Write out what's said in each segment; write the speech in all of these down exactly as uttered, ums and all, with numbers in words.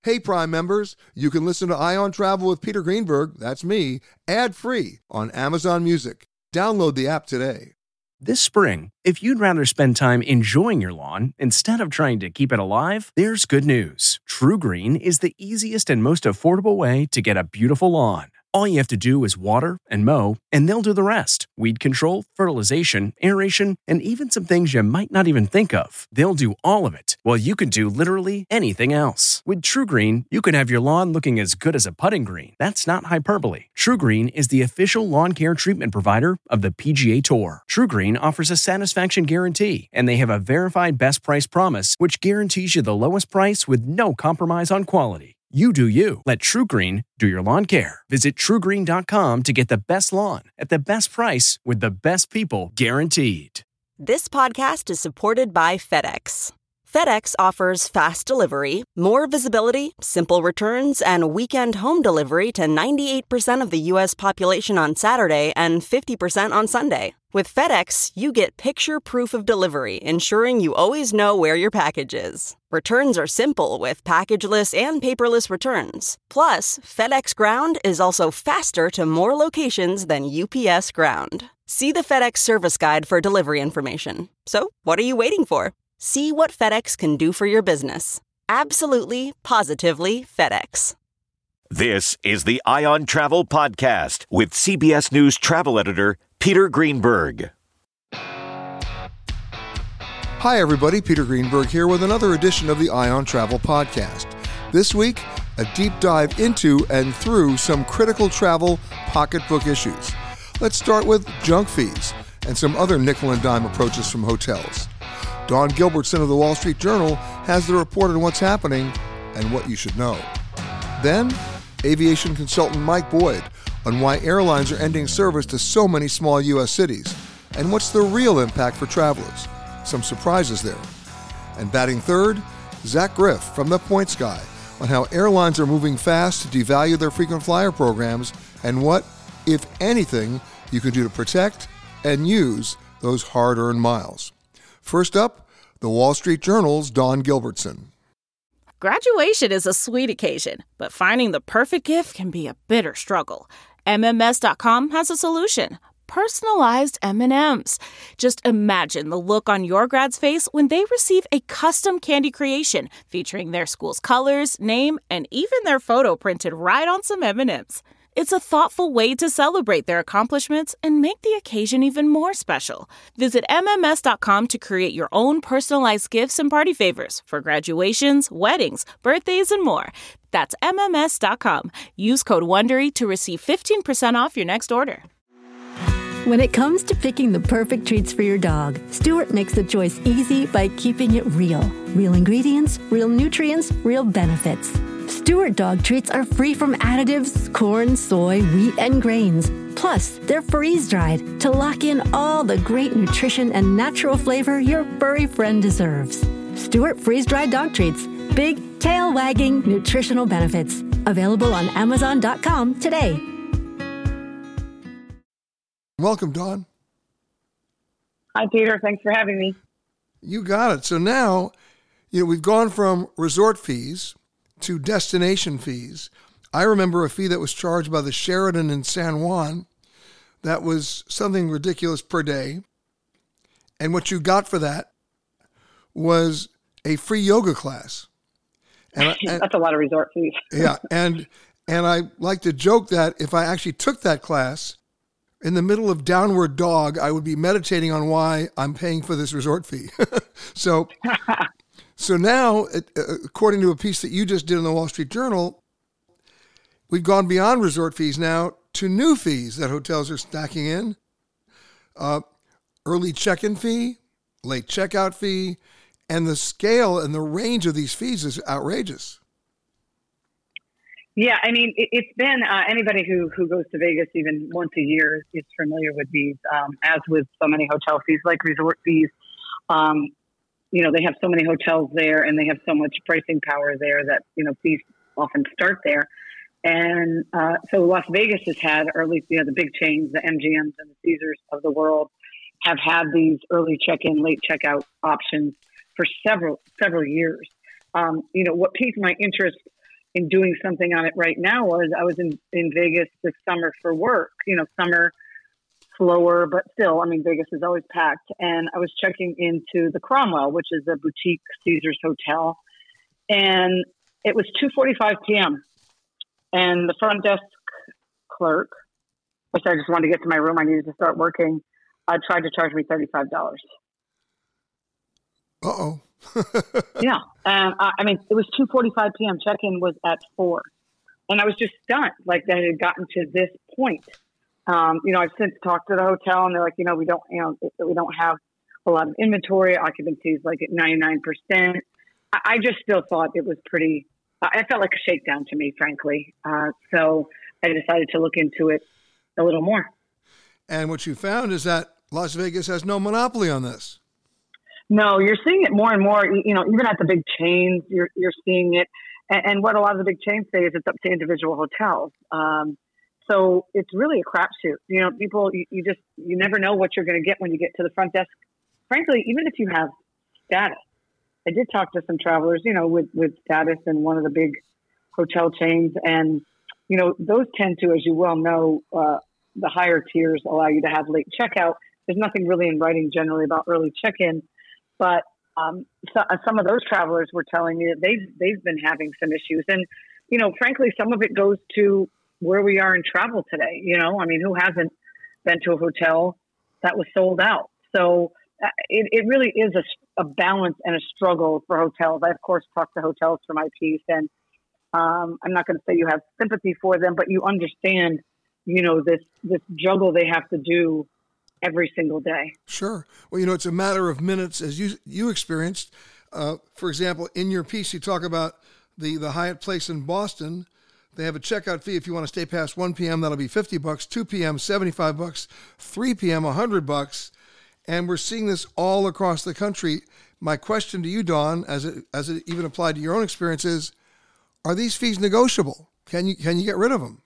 Hey, Prime members, you can listen to Eye on Travel with Peter Greenberg, that's me, ad-free on Amazon Music. Download the app today. This spring, if you'd rather spend time enjoying your lawn instead of trying to keep it alive, there's good news. TruGreen is the easiest and most affordable way to get a beautiful lawn. All you have to do is water and mow, and they'll do the rest. Weed control, fertilization, aeration, and even some things you might not even think of. They'll do all of it, while you can do literally anything else. With TruGreen, you can have your lawn looking as good as a putting green. That's not hyperbole. TruGreen is the official lawn care treatment provider of the P G A Tour. TruGreen offers a satisfaction guarantee, and they have a verified best price promise, which guarantees you the lowest price with no compromise on quality. You do you. Let TruGreen do your lawn care. Visit True Green dot com to get the best lawn at the best price with the best people guaranteed. This podcast is supported by FedEx. FedEx offers fast delivery, more visibility, simple returns, and weekend home delivery to ninety-eight percent of the U S population on Saturday and fifty percent on Sunday. With FedEx, you get picture proof of delivery, ensuring you always know where your package is. Returns are simple with packageless and paperless returns. Plus, FedEx Ground is also faster to more locations than U P S Ground. See the FedEx service guide for delivery information. So, what are you waiting for? See what FedEx can do for your business. Absolutely, positively FedEx. This is the Eye on Travel podcast with C B S News travel editor Peter Greenberg. Hi, everybody. Peter Greenberg here with another edition of the Eye on Travel podcast. This week, a deep dive into and through some critical travel pocketbook issues. Let's start with junk fees and some other nickel and dime approaches from hotels. Dawn Gilbertson of the Wall Street Journal has the report on what's happening and what you should know. Then, aviation consultant Mike Boyd on why airlines are ending service to so many small U S cities and what's the real impact for travelers. Some surprises there. And batting third, Zach Griff from The Points Guy on how airlines are moving fast to devalue their frequent flyer programs and what, if anything, you can do to protect and use those hard-earned miles. First up, the Wall Street Journal's Dawn Gilbertson. Graduation is a sweet occasion, but finding the perfect gift can be a bitter struggle. M M S dot com has a solution. Personalized M and M's. Just imagine the look on your grad's face when they receive a custom candy creation featuring their school's colors, name, and even their photo printed right on some M and M's. It's a thoughtful way to celebrate their accomplishments and make the occasion even more special. Visit M M S dot com to create your own personalized gifts and party favors for graduations, weddings, birthdays, and more. That's M M S dot com. Use code WONDERY to receive fifteen percent off your next order. When it comes to picking the perfect treats for your dog, Stewart makes the choice easy by keeping it real. Real ingredients, real nutrients, real benefits. Stewart dog treats are free from additives, corn, soy, wheat, and grains. Plus, they're freeze-dried to lock in all the great nutrition and natural flavor your furry friend deserves. Stewart freeze-dried dog treats. Big, tail-wagging nutritional benefits. Available on Amazon dot com today. Welcome, Dawn. Hi, Peter. Thanks for having me. You got it. So now, you know, we've gone from resort fees to destination fees. I remember a fee that was charged by the Sheraton in San Juan that was something ridiculous per day. And what you got for that was a free yoga class. And, and That's a lot of resort fees. yeah. And, and I like to joke that if I actually took that class, in the middle of Downward Dog, I would be meditating on why I'm paying for this resort fee. so, so now, according to a piece that you just did in the Wall Street Journal, we've gone beyond resort fees now to new fees that hotels are stacking in. Uh, early check-in fee, late checkout fee, and the scale and the range of these fees is outrageous. Yeah, I mean, it, it's been uh, anybody who, who goes to Vegas even once a year is familiar with these, um, as with so many hotel fees, like resort fees. Um, you know, they have so many hotels there and they have so much pricing power there that, you know, fees often start there. And uh, so Las Vegas has had, or at least, you know, the big chains, the M G Ms and the Caesars of the world have had these early check-in, late checkout options for several, several years. Um, you know, what piqued my interest in doing something on it right now was I was in, in Vegas this summer for work, you know, summer slower, but still, I mean, Vegas is always packed. And I was checking into the Cromwell, which is a boutique Caesars hotel. And it was two forty-five p.m. And the front desk clerk, which I just wanted to get to my room, I needed to start working, uh, tried to charge me thirty-five dollars. Uh-oh. Yeah. And I, I mean, it was two forty-five p.m. Check-in was at four. And I was just stunned, like that it had gotten to this point. Um, you know, I've since talked to the hotel and they're like, you know, we don't, you know, we don't have a lot of inventory. Occupancy is like at ninety-nine percent. I, I just still thought it was pretty, I felt like a shakedown to me, frankly. Uh, so I decided to look into it a little more. And what you found is that Las Vegas has no monopoly on this. No, you're seeing it more and more, you know, even at the big chains, you're, you're seeing it. And, and what a lot of the big chains say is it's up to individual hotels. Um, so it's really a crapshoot. You know, people, you, you just, you never know what you're going to get when you get to the front desk. Frankly, even if you have status. I did talk to some travelers, you know, with, with status in one of the big hotel chains. And, you know, those tend to, as you well know, uh, the higher tiers allow you to have late checkout. There's nothing really in writing generally about early check-in. But um, so, uh, some of those travelers were telling me that they've, they've been having some issues. And, you know, frankly, some of it goes to where we are in travel today. You know, I mean, who hasn't been to a hotel that was sold out? So uh, it, it really is a, a balance and a struggle for hotels. I, of course, talk to hotels for my piece. And um, I'm not going to say you have sympathy for them, but you understand, you know, this, this juggle they have to do every single day. Sure. Well, you know, it's a matter of minutes, as you you experienced. Uh, for example, in your piece, you talk about the, the Hyatt Place in Boston. They have a checkout fee if you want to stay past one p.m. That'll be fifty bucks. two p.m. seventy-five bucks. three p.m. one hundred bucks. And we're seeing this all across the country. My question to you, Dawn, as it as it even applied to your own experience, is: are these fees negotiable? Can you can you get rid of them?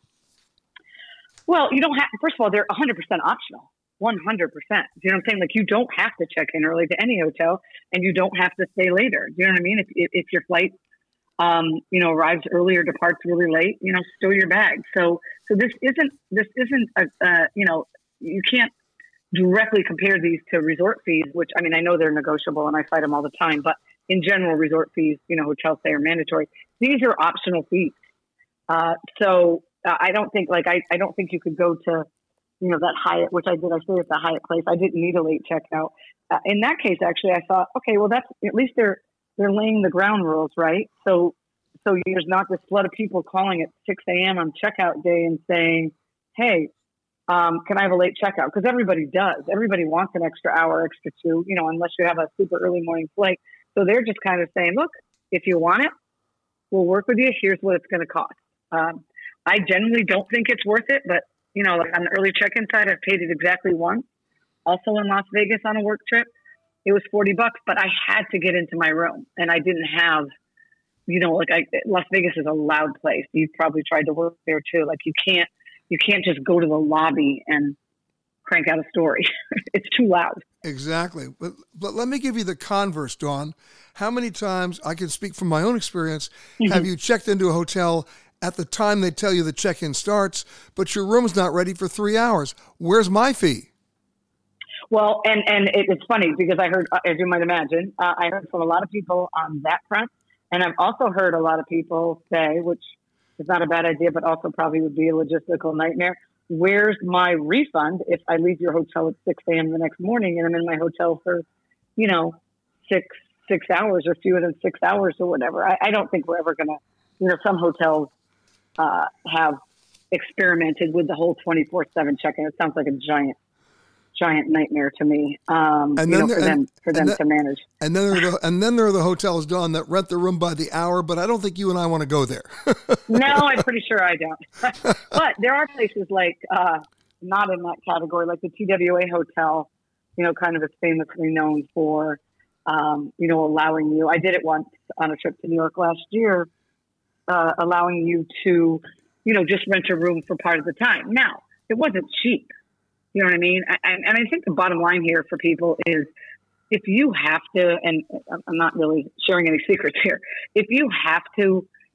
Well, you don't have. First of all, they're one hundred percent optional. one hundred percent. You know what I'm saying? Like, you don't have to check in early to any hotel, and you don't have to stay later. Do you know what I mean? If if, if your flight, um, you know, arrives early or departs really late, you know, store your bag. So, so this isn't this isn't a, uh, you know, you can't directly compare these to resort fees, which, I mean, I know they're negotiable and I fight them all the time, but in general, resort fees, you know, hotels say are mandatory. These are optional fees. Uh, so uh, I don't think like I, I don't think you could go to, you know, that Hyatt, which I did. I stayed at the Hyatt Place. I didn't need a late checkout. Uh, in that case, actually, I thought, okay, well, that's at least they're they're laying the ground rules, right? So, so there's not this flood of people calling at six a.m. on checkout day and saying, "Hey, um, can I have a late checkout?" Because everybody does. Everybody wants an extra hour, extra two, you know, unless you have a super early morning flight. So they're just kind of saying, "Look, if you want it, we'll work with you. Here's what it's going to cost." Um, I generally don't think it's worth it, but you know, like on the early check-in side, I've paid it exactly once. Also in Las Vegas on a work trip, it was forty bucks, but I had to get into my room and I didn't have, you know, like I, Las Vegas is a loud place. You've probably tried to work there too. Like you can't, you can't just go to the lobby and crank out a story. It's too loud. Exactly. But, but let me give you the converse, Dawn. How many times, I can speak from my own experience, mm-hmm. have you checked into a hotel at the time they tell you the check-in starts, but your room's not ready for three hours? Where's my fee? Well, and, and it, it's funny because I heard, as you might imagine, uh, I heard from a lot of people on that front. And I've also heard a lot of people say, which is not a bad idea, but also probably would be a logistical nightmare. Where's my refund if I leave your hotel at six a.m. the next morning and I'm in my hotel for, you know, six, six hours or fewer than six hours or whatever? I, I don't think we're ever going to, you know, some hotels uh, have experimented with the whole twenty-four seven check-in. It sounds like a giant, giant nightmare to me, um, and you know, for and, them, for them then, to manage. And then, there are the, and then there are the hotels, Dawn, that rent the room by the hour, but I don't think you and I want to go there. No, I'm pretty sure I don't. But there are places like, uh, not in that category, like the T W A Hotel, you know, kind of is famously known for, um, you know, allowing you, I did it once on a trip to New York last year, uh, allowing you to, you know, just rent a room for part of the time. Now, it wasn't cheap. You know what I mean? And, and I think the bottom line here for people is if you have to, and I'm not really sharing any secrets here, if you have to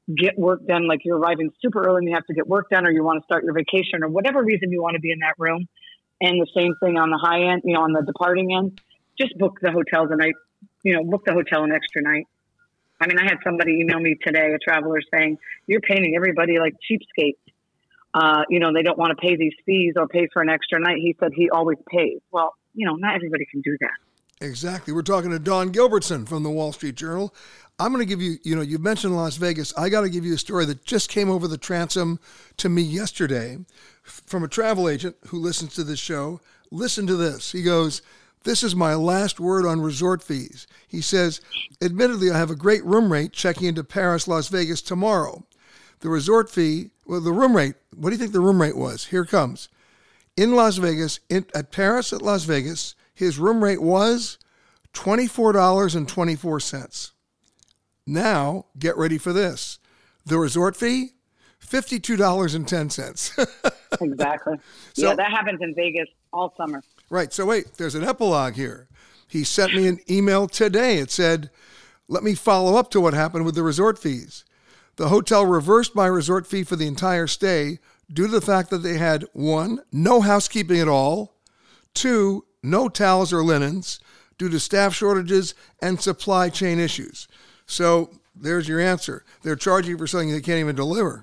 get work done, like you're arriving super early and you have to get work done, or you want to start your vacation, or whatever reason you want to be in that room. And the same thing on the high end, you know, on the departing end, just book the hotel the night, you know, book the hotel an extra night. I mean, I had somebody email me today, a traveler, saying, you're painting everybody like cheapskates. Uh, you know, they don't want to pay these fees or pay for an extra night. He said he always pays. Well, you know, not everybody can do that. Exactly. We're talking to Dawn Gilbertson from the Wall Street Journal. I'm going to give you, you know, you mentioned Las Vegas. I got to give you a story that just came over the transom to me yesterday from a travel agent who listens to this show. Listen to this. He goes, this is my last word on resort fees. He says, admittedly, I have a great room rate checking into Paris, Las Vegas tomorrow. The resort fee, well, the room rate, what do you think the room rate was? Here it comes. In Las Vegas, in, at Paris at Las Vegas, his room rate was twenty-four dollars and twenty-four cents. Now, get ready for this. The resort fee, fifty-two dollars and ten cents. Exactly. So, yeah, that happens in Vegas all summer. Right. So wait, there's an epilogue here. He sent me an email today. It said, let me follow up to what happened with the resort fees. The hotel reversed my resort fee for the entire stay due to the fact that they had, one, no housekeeping at all, two, no towels or linens due to staff shortages and supply chain issues. So there's your answer. They're charging you for something they can't even deliver.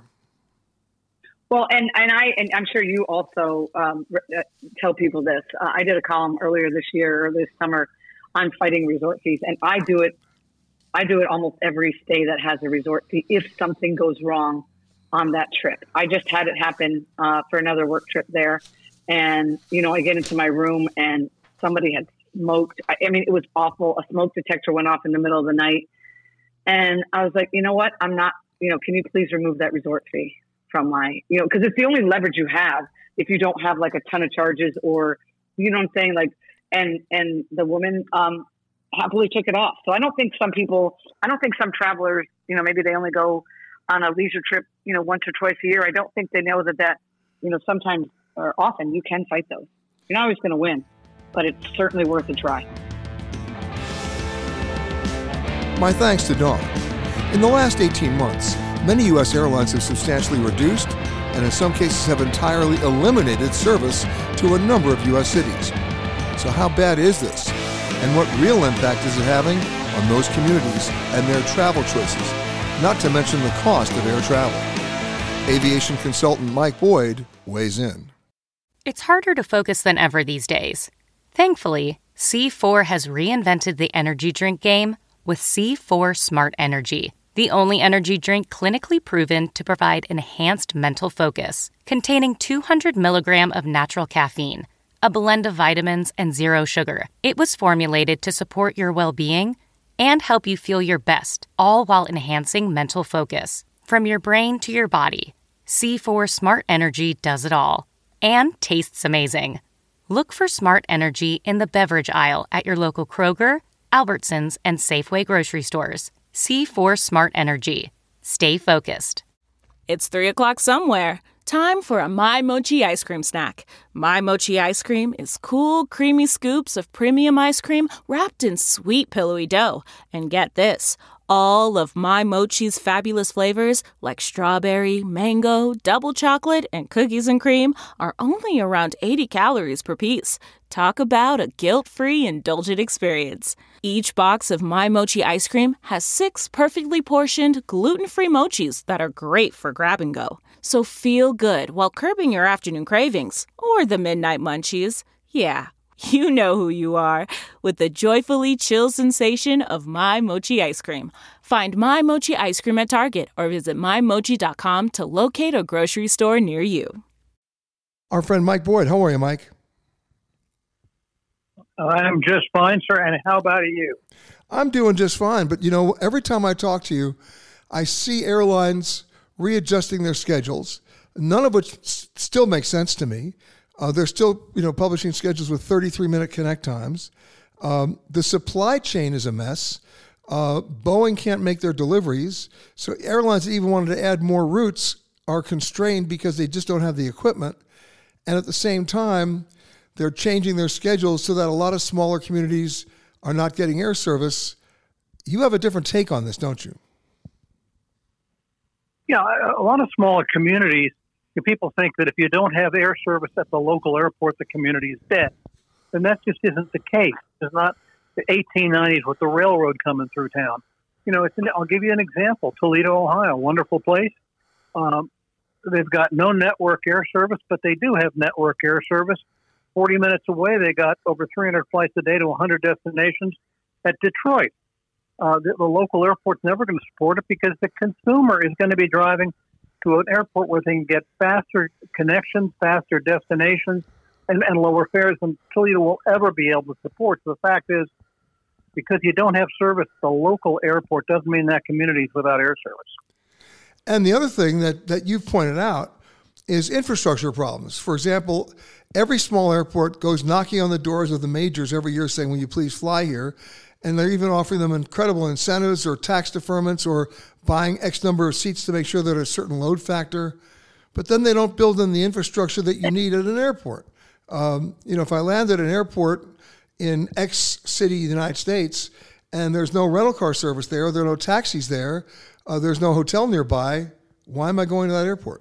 Well, and, and I and I'm sure you also um, uh, tell people this. Uh, I did a column earlier this year or this summer on fighting resort fees, and I do it. I do it almost every stay that has a resort fee if something goes wrong on that trip. I just had it happen uh, for another work trip there, and you know I get into my room and somebody had smoked. I, I mean, it was awful. A smoke detector went off in the middle of the night, and I was like, you know what? I'm not. You know, can you please remove that resort fee from my, you know, because it's the only leverage you have if you don't have like a ton of charges or, you know what I'm saying? Like, and, and the woman um, happily took it off. So I don't think some people, I don't think some travelers, you know, maybe they only go on a leisure trip, you know, once or twice a year. I don't think they know that that, you know, sometimes or often you can fight those. You're not always going to win, but it's certainly worth a try. My thanks to Dawn. In the last eighteen months, many U S airlines have substantially reduced and in some cases have entirely eliminated service to a number of U S cities. So how bad is this? And what real impact is it having on those communities and their travel choices? Not to mention the cost of air travel. Aviation consultant Mike Boyd weighs in. It's harder to focus than ever these days. Thankfully, C four has reinvented the energy drink game with C four Smart Energy, the only energy drink clinically proven to provide enhanced mental focus, containing two hundred milligrams of natural caffeine, a blend of vitamins, and zero sugar. It was formulated to support your well-being and help you feel your best, all while enhancing mental focus. From your brain to your body, C four Smart Energy does it all and tastes amazing. Look for Smart Energy in the beverage aisle at your local Kroger, Albertsons, and Safeway grocery stores. C four Smart Energy. Stay focused. It's three o'clock somewhere. Time for a My Mochi ice cream snack. My Mochi ice cream is cool, creamy scoops of premium ice cream wrapped in sweet, pillowy dough. And get this, all of My Mochi's fabulous flavors like strawberry, mango, double chocolate, and cookies and cream are only around eighty calories per piece. Talk about a guilt-free, indulgent experience. Each box of My Mochi ice cream has six perfectly portioned, gluten-free mochis that are great for grab and go. So feel good while curbing your afternoon cravings or the midnight munchies. Yeah, you know who you are with the joyfully chill sensation of My Mochi ice cream. Find My Mochi ice cream at Target or visit my mochi dot com to locate a grocery store near you. Our friend Mike Boyd. How are you, Mike? I'm just fine, sir. And how about you? I'm doing just fine. But, you know, every time I talk to you, I see airlines readjusting their schedules, none of which s- still makes sense to me. Uh, they're still, you know, publishing schedules with thirty-three minute connect times. Um, the supply chain is a mess. Uh, Boeing can't make their deliveries. So airlines that even wanted to add more routes are constrained because they just don't have the equipment. And at the same time, they're changing their schedules so that a lot of smaller communities are not getting air service. You have a different take on this, don't you? Yeah, a lot of smaller communities, you know, people think that if you don't have air service at the local airport, the community is dead. And that just isn't the case. It's not the eighteen nineties with the railroad coming through town. You know, it's an, I'll give you an example. Toledo, Ohio, wonderful place. Um, they've got no network air service, but they do have network air service. forty minutes away, they got over three hundred flights a day to one hundred destinations at Detroit. Uh, the, the local airport's never going to support it because the consumer is going to be driving to an airport where they can get faster connections, faster destinations, and, and lower fares than Toledo will ever be able to support. So the fact is, because you don't have service at the local airport doesn't mean that community is without air service. And the other thing that, that you've pointed out is infrastructure problems. For example, every small airport goes knocking on the doors of the majors every year saying, will you please fly here? And they're even offering them incredible incentives or tax deferments or buying X number of seats to make sure that a certain load factor. But then they don't build in the infrastructure that you need at an airport. Um, you know, if I land at an airport in X city in the United States and there's no rental car service there, there are no taxis there, uh, there's no hotel nearby, why am I going to that airport?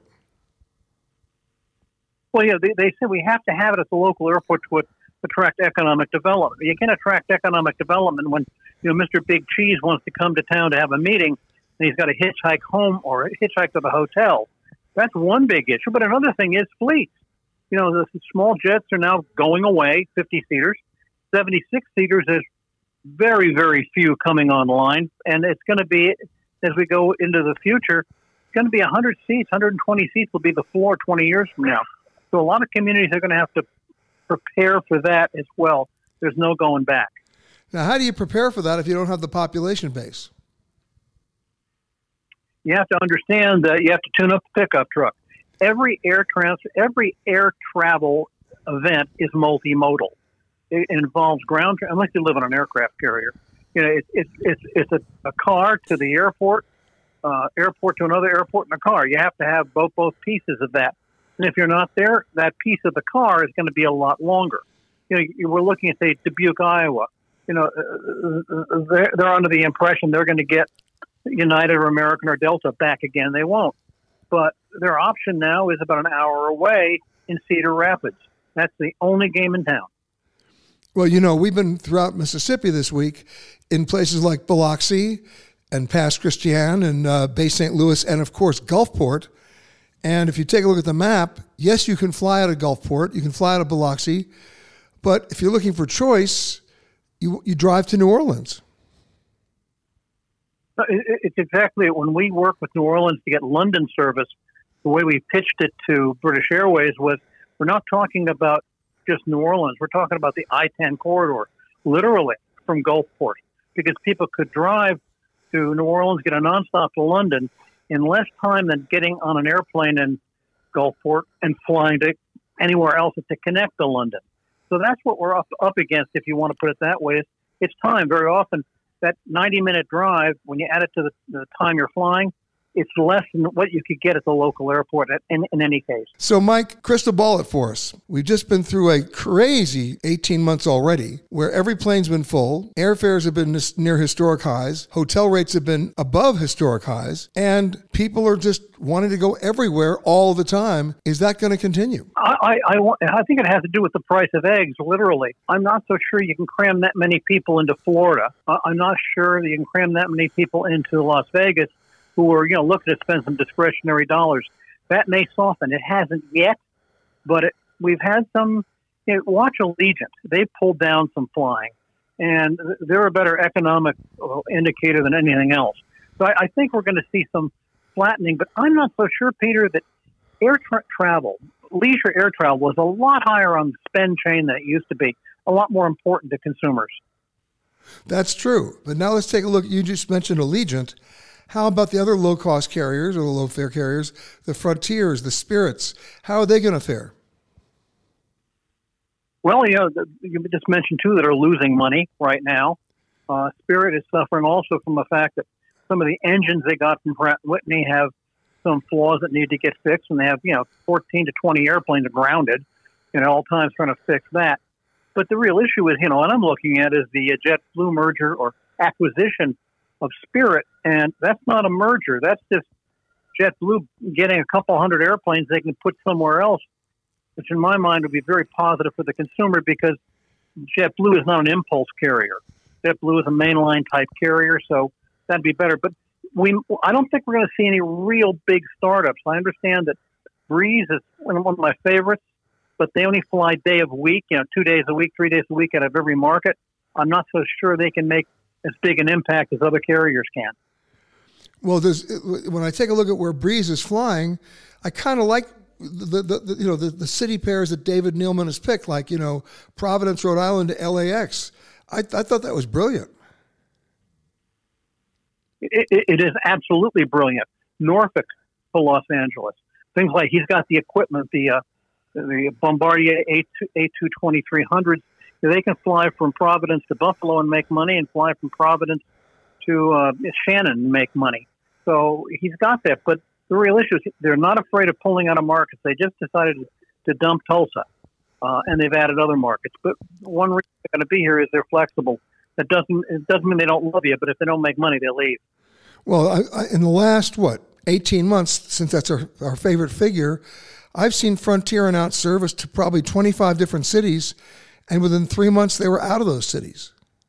Well, yeah, they, they say we have to have it at the local airport to attract economic development. You can attract economic development when, you know, Mister Big Cheese wants to come to town to have a meeting and he's got to hitchhike home or hitchhike to the hotel. That's one big issue. But another thing is fleets. You know, the small jets are now going away, fifty-seaters. seventy-six-seaters, there's very, very few coming online. And it's going to be, as we go into the future, it's going to be one hundred seats, one hundred twenty seats will be the floor twenty years from now. So a lot of communities are going to have to prepare for that as well. There's no going back. Now, how do you prepare for that if you don't have the population base? You have to understand that you have to tune up the pickup truck. Every air transfer, every air travel event is multimodal. It involves ground, tra- unless you live on an aircraft carrier. You know, it's it's it's it's a, a car to the airport, uh, airport to another airport, and a car. You have to have both both pieces of that. And if you're not there, that piece of the car is going to be a lot longer. You know, you we're looking at, say, Dubuque, Iowa. You know, uh, they're, they're under the impression they're going to get United or American or Delta back again. They won't. But their option now is about an hour away in Cedar Rapids. That's the only game in town. Well, you know, we've been throughout Mississippi this week in places like Biloxi and Pass Christian and uh, Bay Saint Louis and, of course, Gulfport. And if you take a look at the map, yes, you can fly out of Gulfport, you can fly out of Biloxi, but if you're looking for choice, you you drive to New Orleans. It's exactly it. When we work with New Orleans to get London service, the way we pitched it to British Airways was we're not talking about just New Orleans. We're talking about the I ten corridor, literally from Gulfport, because people could drive to New Orleans, get a nonstop to London in less time than getting on an airplane in Gulfport and flying to anywhere else to connect to London. So that's what we're up, up against, if you want to put it that way. It's time. Very often, that ninety-minute drive, when you add it to the, the time you're flying, it's less than what you could get at the local airport at, in, in any case. So, Mike, crystal ball it for us. We've just been through a crazy eighteen months already where every plane's been full, airfares have been near historic highs, hotel rates have been above historic highs, and people are just wanting to go everywhere all the time. Is that going to continue? I, I, I, I think it has to do with the price of eggs, literally. I'm not so sure you can cram that many people into Florida. I'm not sure that you can cram that many people into Las Vegas who are, you know, looking to spend some discretionary dollars. That may soften. It hasn't yet, but it, we've had some, you know, watch Allegiant. They pulled down some flying, and they're a better economic indicator than anything else. So I, I think we're going to see some flattening, but I'm not so sure, Peter, that air tra- travel, leisure air travel was a lot higher on the spend chain than it used to be, a lot more important to consumers. That's true. But now let's take a look. You just mentioned Allegiant. How about the other low-cost carriers or the low-fare carriers, the Frontiers, the Spirits? How are they going to fare? Well, you know, the, you just mentioned two that are losing money right now. Uh, Spirit is suffering also from the fact that some of the engines they got from Pratt and Whitney have some flaws that need to get fixed, and they have, you know, fourteen to twenty airplanes grounded, and at all times trying to fix that. But the real issue is, you know, what I'm looking at is the JetBlue merger or acquisition of Spirit, and that's not a merger. That's just JetBlue getting a couple hundred airplanes they can put somewhere else, which in my mind would be very positive for the consumer because JetBlue is not an impulse carrier. JetBlue is a mainline type carrier, so that'd be better. But we, I don't think we're going to see any real big startups. I understand that Breeze is one of my favorites, but they only fly day of week, you know, two days a week, three days a week out of every market. I'm not so sure they can make as big an impact as other carriers can. Well, there's, when I take a look at where Breeze is flying, I kind of like the, the, the you know the, the city pairs that David Neilman has picked, like you know Providence, Rhode Island to L A X. I, I thought that was brilliant. It, it, it is absolutely brilliant. Norfolk to Los Angeles, things like he's got the equipment, the uh, the Bombardier A two twenty-three hundreds. They can fly from Providence to Buffalo and make money, and fly from Providence to uh, Shannon and make money. So he's got that. But the real issue is they're not afraid of pulling out of markets. They just decided to dump Tulsa, uh, and they've added other markets. But one reason they're going to be here is they're flexible. That doesn't it doesn't mean they don't love you, but if they don't make money, they leave. Well, I, I, in the last, what, eighteen months, since that's our, our favorite figure, I've seen Frontier announce service to probably twenty-five different cities, and within three months they were out of those cities.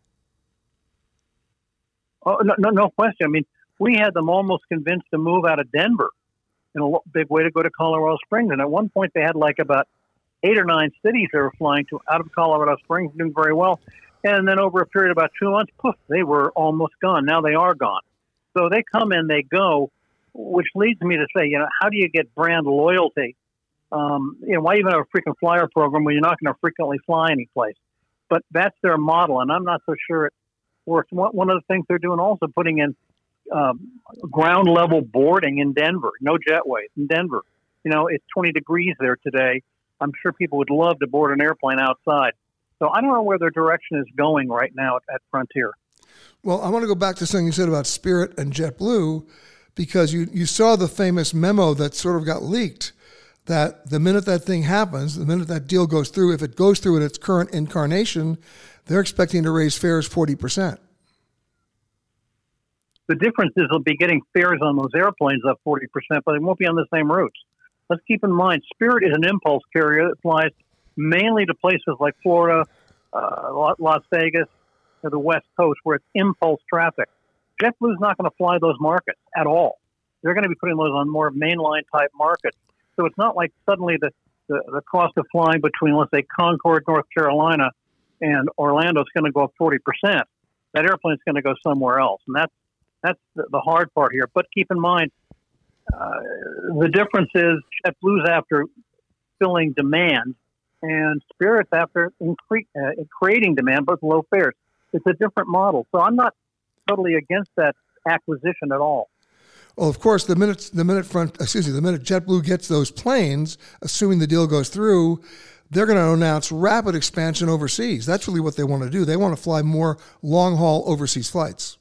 Oh, no, no, no question. I mean, we had them almost convinced to move out of Denver in a big way to go to Colorado Springs. And at one point, they had like about eight or nine cities they were flying to out of Colorado Springs, doing very well. And then over a period of about two months, poof, they were almost gone. Now they are gone. So they come in, they go, which leads me to say, you know, how do you get brand loyalty? Um, you know, why even have a frequent flyer program when you're not going to frequently fly any place? But that's their model, and I'm not so sure it works. One of the things they're doing also putting in um, ground level boarding in Denver, no jetways in Denver. You know, it's twenty degrees there today. I'm sure people would love to board an airplane outside. So I don't know where their direction is going right now at, at Frontier. Well, I want to go back to something you said about Spirit and JetBlue, because you, you saw the famous memo that sort of got leaked, that the minute that thing happens, the minute that deal goes through, if it goes through in its current incarnation, they're expecting to raise fares forty percent. The difference is they'll be getting fares on those airplanes up forty percent, but they won't be on the same routes. Let's keep in mind, Spirit is an impulse carrier that flies mainly to places like Florida, uh, Las Vegas, or the West Coast, where it's impulse traffic. JetBlue's not going to fly those markets at all. They're going to be putting those on more mainline type markets. So it's not like suddenly the, the, the cost of flying between, let's say, Concord, North Carolina, and Orlando is going to go up forty percent. That airplane's going to go somewhere else. And that's, that's the, the hard part here. But keep in mind, uh, the difference is JetBlue's after filling demand, and Spirit's after incre- uh, creating demand, but low fares. It's a different model. So I'm not totally against that acquisition at all. Well, of course, the minute the minute front, excuse me, the minute JetBlue gets those planes, assuming the deal goes through, they're going to announce rapid expansion overseas. That's really what they want to do. They want to fly more long-haul overseas flights.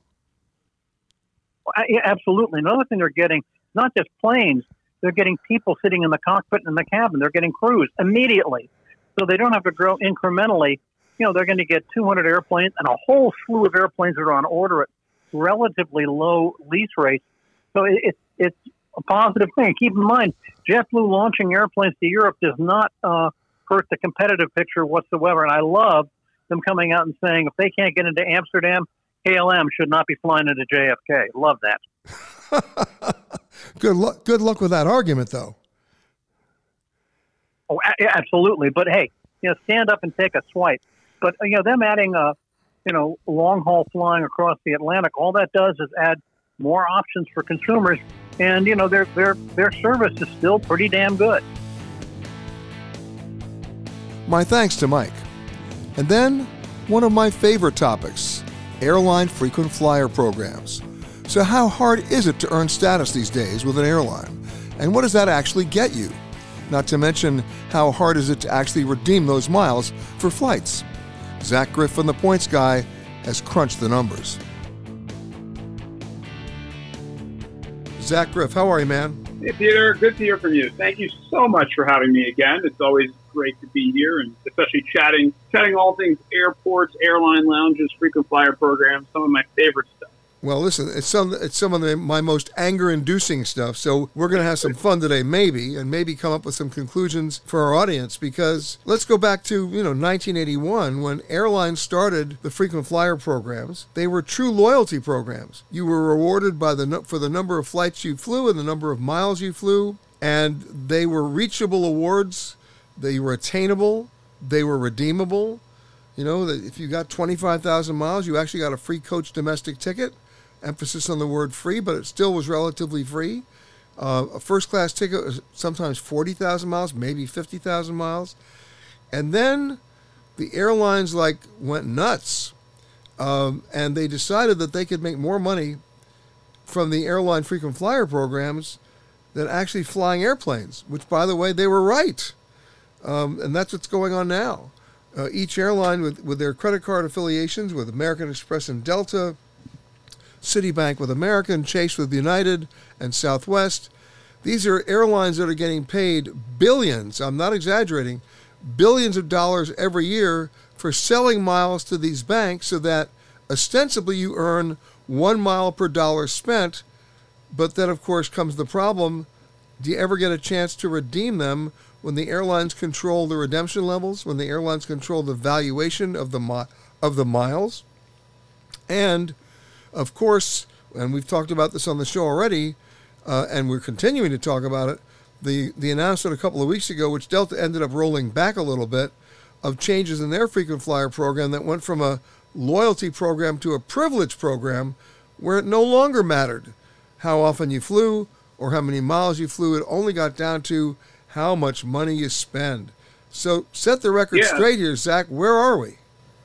Yeah, absolutely. Another thing they're getting, not just planes, they're getting people sitting in the cockpit and in the cabin. They're getting crews immediately. So they don't have to grow incrementally. You know, they're going to get two hundred airplanes and a whole slew of airplanes that are on order at relatively low lease rates. So it, it, it's a positive thing. Keep in mind, JetBlue launching airplanes to Europe does not uh, hurt the competitive picture whatsoever. And I love them coming out and saying if they can't get into Amsterdam, K L M should not be flying into J F K. Love that. Good luck. Good luck with that argument, though. Oh, a- absolutely. But hey, you know, stand up and take a swipe. But you know, them adding a, you know, long haul flying across the Atlantic, all that does is add more options for consumers, and you know, their their their service is still pretty damn good. My thanks to Mike. And then one of my favorite topics: airline frequent flyer programs. So how hard is it to earn status these days with an airline? And what does that actually get you? Not to mention, how hard is it to actually redeem those miles for flights? Zach Griff from The Points Guy has crunched the numbers. Zach Griff, how are you, man? Hey, Peter. Good to hear from you. Thank you so much for having me again. It's always great to be here, and especially chatting, chatting all things airports, airline lounges, frequent flyer programs, some of my favorite stuff. Well, listen, it's some it's some of the, my most anger-inducing stuff. So we're going to have some fun today, maybe, and maybe come up with some conclusions for our audience. Because let's go back to you know nineteen eighty-one when airlines started the frequent flyer programs. They were true loyalty programs. You were rewarded by the for the number of flights you flew and the number of miles you flew, and they were reachable awards. They were attainable. They were redeemable. You know, that if you got twenty-five thousand miles, you actually got a free coach domestic ticket. Emphasis on the word free, but it still was relatively free. Uh, a first-class ticket was sometimes forty thousand miles, maybe fifty thousand miles. And then the airlines like went nuts, um, and they decided that they could make more money from the airline frequent flyer programs than actually flying airplanes, which, by the way, they were right. Um, and that's what's going on now. Uh, each airline with, with their credit card affiliations with American Express and Delta, Citibank with American, Chase with United, and Southwest. These are airlines that are getting paid billions, I'm not exaggerating, billions of dollars every year for selling miles to these banks so that ostensibly you earn one mile per dollar spent. But then, of course, comes the problem. Do you ever get a chance to redeem them when the airlines control the redemption levels, when the airlines control the valuation of the mi- of the miles? And of course, and we've talked about this on the show already, uh, and we're continuing to talk about it, the, the announcement a couple of weeks ago, which Delta ended up rolling back a little bit, of changes in their frequent flyer program that went from a loyalty program to a privilege program where it no longer mattered how often you flew or how many miles you flew. It only got down to how much money you spend. So set the record yeah. straight here, Zach. Where are we?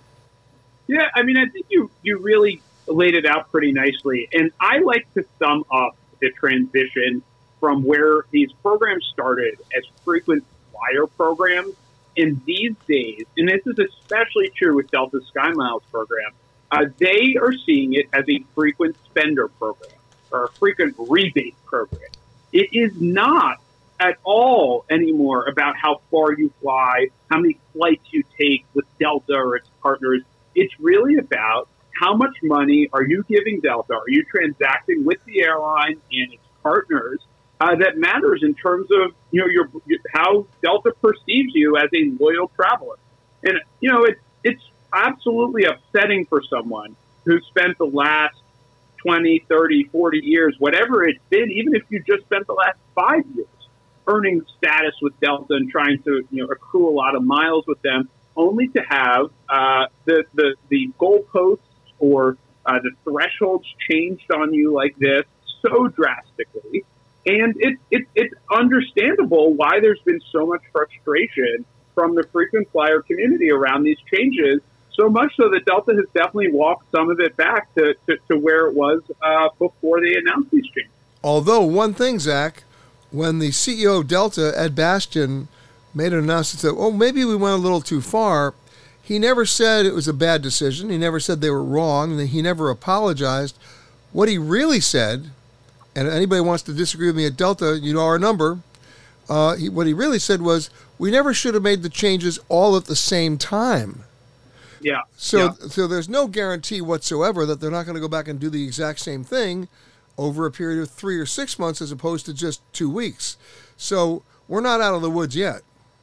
Yeah, I mean, I think you, you really laid it out pretty nicely. And I like to sum up the transition from where these programs started as frequent flyer programs. In these days, and this is especially true with Delta SkyMiles program, uh, they are seeing it as a frequent spender program or a frequent rebate program. It is not at all anymore about how far you fly, how many flights you take with Delta or its partners. It's really about how much money are you giving Delta? Are you transacting with the airline and its partners? Uh, that matters in terms of you know your, your how Delta perceives you as a loyal traveler. And you know it's it's absolutely upsetting for someone who spent the last twenty, thirty, forty years, whatever it's been, even if you just spent the last five years earning status with Delta and trying to you know accrue a lot of miles with them, only to have uh, the the the goalposts or uh, the thresholds changed on you like this so drastically. And it, it, it's understandable why there's been so much frustration from the frequent flyer community around these changes, so much so that Delta has definitely walked some of it back to, to, to where it was uh, before they announced these changes. Although one thing, Zach, when the C E O of Delta, Ed Bastian, made an announcement that, oh, maybe we went a little too far, he never said it was a bad decision. He never said they were wrong. He never apologized. What he really said, and anybody wants to disagree with me at Delta, you know our number. Uh, he, what he really said was, we never should have made the changes all at the same time. Yeah. So, yeah. so there's no guarantee whatsoever that they're not going to go back and do the exact same thing over a period of three or six months as opposed to just two weeks. So we're not out of the woods yet.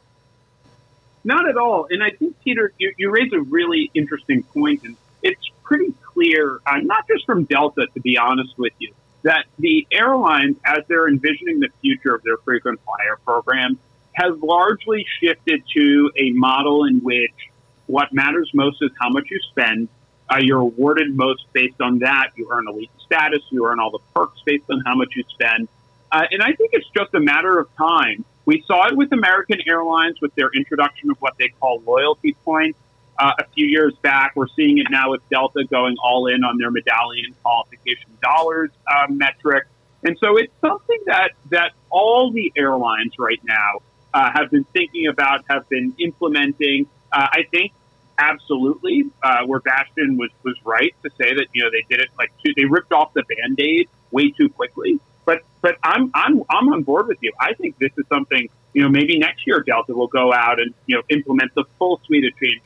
Not at all. And I think, Peter, you, you raise a really interesting point, and it's pretty clear, uh, not just from Delta, to be honest with you, that the airlines, as they're envisioning the future of their frequent flyer program, has largely shifted to a model in which what matters most is how much you spend. Uh, you're awarded most based on that. You earn elite status. You earn all the perks based on how much you spend. Uh, and I think it's just a matter of time. We saw it with American Airlines with their introduction of what they call loyalty points. Uh, a few years back, we're seeing it now with Delta going all in on their medallion qualification dollars uh, metric. And so it's something that, that all the airlines right now uh, have been thinking about, have been implementing. Uh, I think absolutely uh, where Bastian was, was right to say that, you know, they did it like two, they ripped off the Band-Aid way too quickly. But but I'm I'm I'm on board with you. I think this is something, you know, maybe next year Delta will go out and, you know, implement the full suite of changes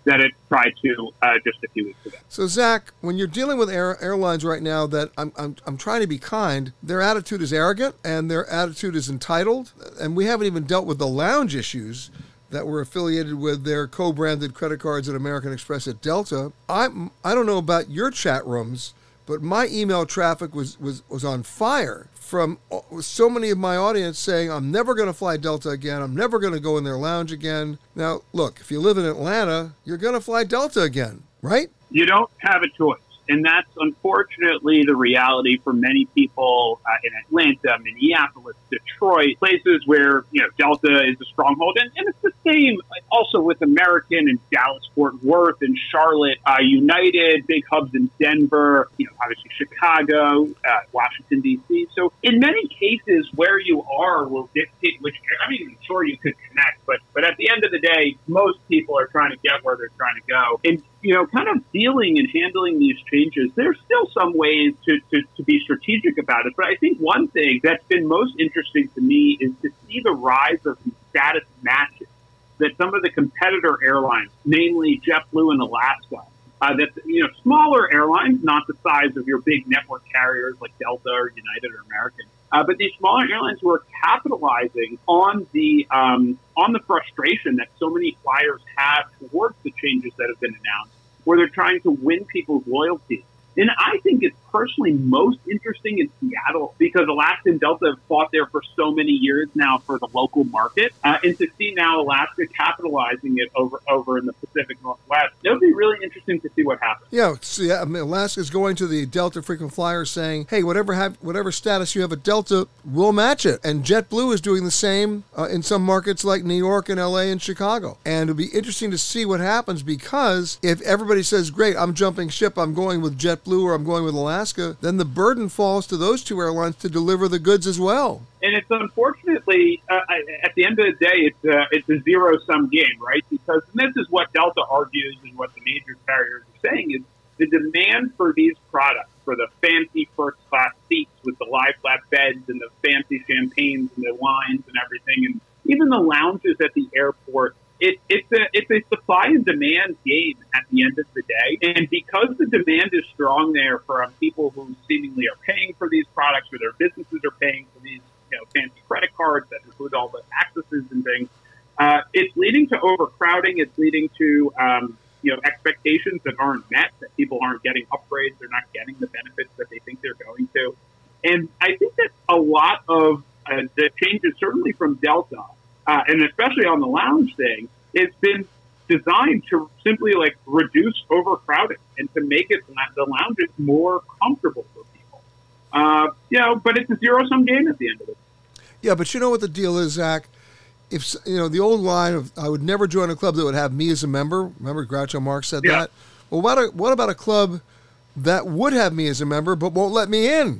that it tried to uh, just a few weeks ago. So, Zach, when you're dealing with air, airlines right now that I'm, I'm I'm trying to be kind, their attitude is arrogant and their attitude is entitled, and we haven't even dealt with the lounge issues that were affiliated with their co-branded credit cards at American Express at Delta. I I don't know about your chat rooms, but my email traffic was, was, was on fire from so many of my audience saying, I'm never going to fly Delta again. I'm never going to go in their lounge again. Now, look, if you live in Atlanta, you're going to fly Delta again, right? You don't have a choice. And that's unfortunately the reality for many people uh, in Atlanta, Minneapolis, Detroit, places where, you know, Delta is a stronghold. And, and it's the same also with American and Dallas, Fort Worth, and Charlotte, uh, United, big hubs in Denver, you know, obviously Chicago, uh, Washington, D C. So in many cases, where you are will dictate which, I mean, sure, you could connect, but, but at the end of the day, most people are trying to get where they're trying to go. And, you know, kind of dealing and handling these changes, there's still some ways to, to, to be strategic about it. But I think one thing that's been most interesting to me is to see the rise of these status matches that some of the competitor airlines, namely JetBlue and Alaska, uh, that, you know, smaller airlines, not the size of your big network carriers like Delta or United or American, uh, but these smaller airlines who are capitalizing on the um, on the frustration that so many flyers have towards the changes that have been announced, where they're trying to win people's loyalty. And I think it's personally most interesting in Seattle because Alaska and Delta have fought there for so many years now for the local market. Uh, and to see now Alaska capitalizing it over over in the Pacific Northwest, it would be really interesting to see what happens. Yeah, see, I mean, Alaska's going to the Delta frequent flyers saying, hey, whatever have whatever status you have at Delta, we'll match it. And JetBlue is doing the same uh, in some markets like New York and L A and Chicago. And it'll be interesting to see what happens because if everybody says, great, I'm jumping ship, I'm going with JetBlue, Blue or I'm going with Alaska, then the burden falls to those two airlines to deliver the goods as well. And it's unfortunately, uh, at the end of the day, it's a, it's a zero-sum game, right? Because and this is what Delta argues and what the major carriers are saying is the demand for these products, for the fancy first-class seats with the lie-flat beds and the fancy champagnes and the wines and everything, and even the lounges at the airport, It, it's a it's a supply and demand game at the end of the day, and because the demand is strong there from people who seemingly are paying for these products, or their businesses are paying for these, you know, fancy credit cards that include all the accesses and things, uh, it's leading to overcrowding. It's leading to um, you know expectations that aren't met. That people aren't getting upgrades. They're not getting the benefits that they think they're going to, and I think that a lot of uh, the changes, certainly from Delta. Uh, and especially on the lounge thing, it's been designed to simply like reduce overcrowding and to make it the lounges more comfortable for people. Uh, you know, but it's a zero-sum game at the end of it. Yeah, but you know what the deal is, Zach? If you know the old line of I would never join a club that would have me as a member. Remember, Groucho Marx said yeah. that. Well, what a, what about a club that would have me as a member but won't let me in?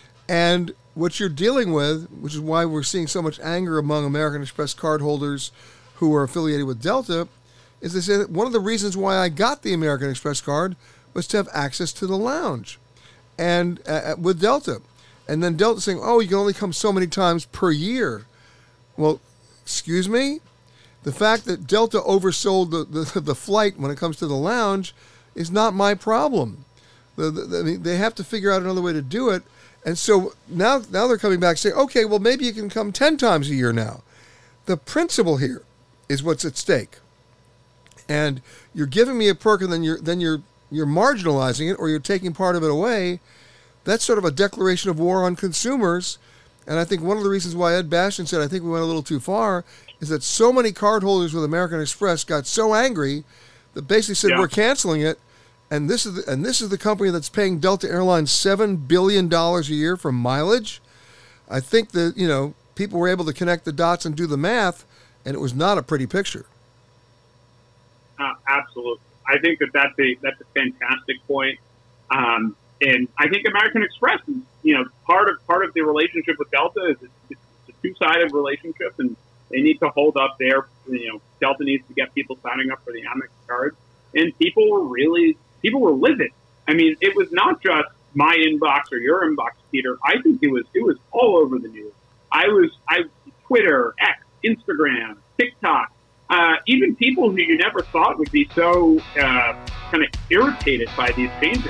And what you're dealing with, which is why we're seeing so much anger among American Express cardholders who are affiliated with Delta, is they say that one of the reasons why I got the American Express card was to have access to the lounge and uh, with Delta. And then Delta saying, oh, you can only come so many times per year. Well, excuse me? The fact that Delta oversold the, the, the flight when it comes to the lounge is not my problem. The, the, I mean, they have to figure out another way to do it. And so now now they're coming back saying, okay, well, maybe you can come ten times a year now. The principle here is what's at stake. And you're giving me a perk and then you're then you're you're marginalizing it or you're taking part of it away. That's sort of a declaration of war on consumers. And I think one of the reasons why Ed Bastian said, I think we went a little too far, is that so many cardholders with American Express got so angry that basically said, yeah. we're canceling it. And this is the, and this is the company that's paying Delta Airlines seven billion dollars a year for mileage. I think that, you know, people were able to connect the dots and do the math, and it was not a pretty picture. Uh, absolutely. I think that that's a, that's a fantastic point. Um, and I think American Express is, you know, part of part of the relationship with Delta is it's, it's a two-sided relationship, and they need to hold up their, you know, Delta needs to get people signing up for the Amex cards. And people were really... People were livid. I mean, it was not just my inbox or your inbox, Peter. I think it was it was all over the news. I was I Twitter, X, Instagram, TikTok. uh, even people who you never thought would be so uh, kind of irritated by these changes.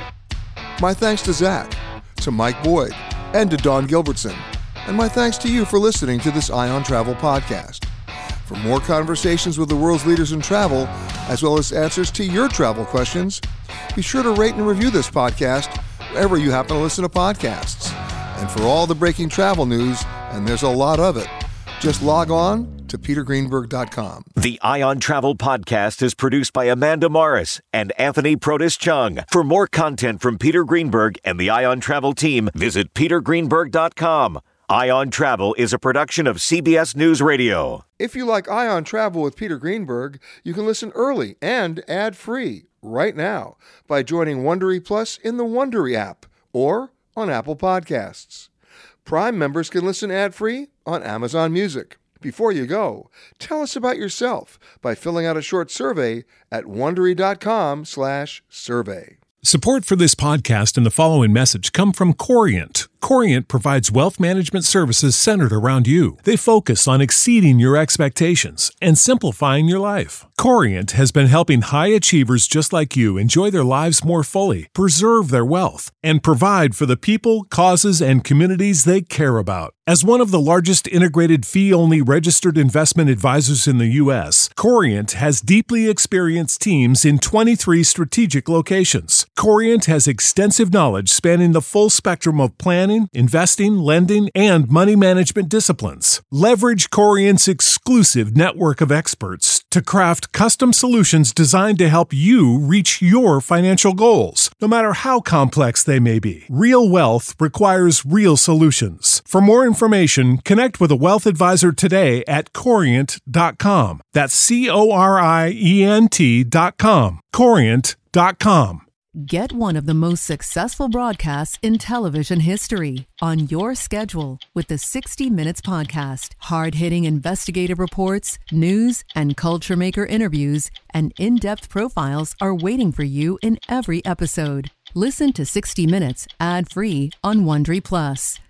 My thanks to Zach, to Mike Boyd, and to Dawn Gilbertson. And my thanks to you for listening to this Eye on Travel podcast. For more conversations with the world's leaders in travel, as well as answers to your travel questions, be sure to rate and review this podcast wherever you happen to listen to podcasts. And for all the breaking travel news, and there's a lot of it, just log on to peter greenberg dot com. The Eye on Travel podcast is produced by Amanda Morris and Anthony Protis Chung. For more content from Peter Greenberg and the Eye on Travel team, visit peter greenberg dot com. Eye on Travel is a production of C B S News Radio. If you like Eye on Travel with Peter Greenberg, you can listen early and ad-free right now by joining Wondery Plus in the Wondery app or on Apple Podcasts. Prime members can listen ad-free on Amazon Music. Before you go, tell us about yourself by filling out a short survey at wondery dot com slash survey. Support for this podcast and the following message come from Corient. Corient provides wealth management services centered around you. They focus on exceeding your expectations and simplifying your life. Corient has been helping high achievers just like you enjoy their lives more fully, preserve their wealth, and provide for the people, causes, and communities they care about. As one of the largest integrated fee-only registered investment advisors in the U S, Corient has deeply experienced teams in twenty-three strategic locations. Corient has extensive knowledge spanning the full spectrum of planning, investing, lending, and money management disciplines. Leverage Corient's exclusive network of experts to craft custom solutions designed to help you reach your financial goals, no matter how complex they may be. Real wealth requires real solutions. For more information, connect with a wealth advisor today at corient dot com. That's C O R I E N T dot com. corient dot com. Get one of the most successful broadcasts in television history on your schedule with the sixty minutes Podcast. Hard-hitting investigative reports, news, and culture maker interviews, and in-depth profiles are waiting for you in every episode. Listen to sixty minutes ad-free on Wondery Plus.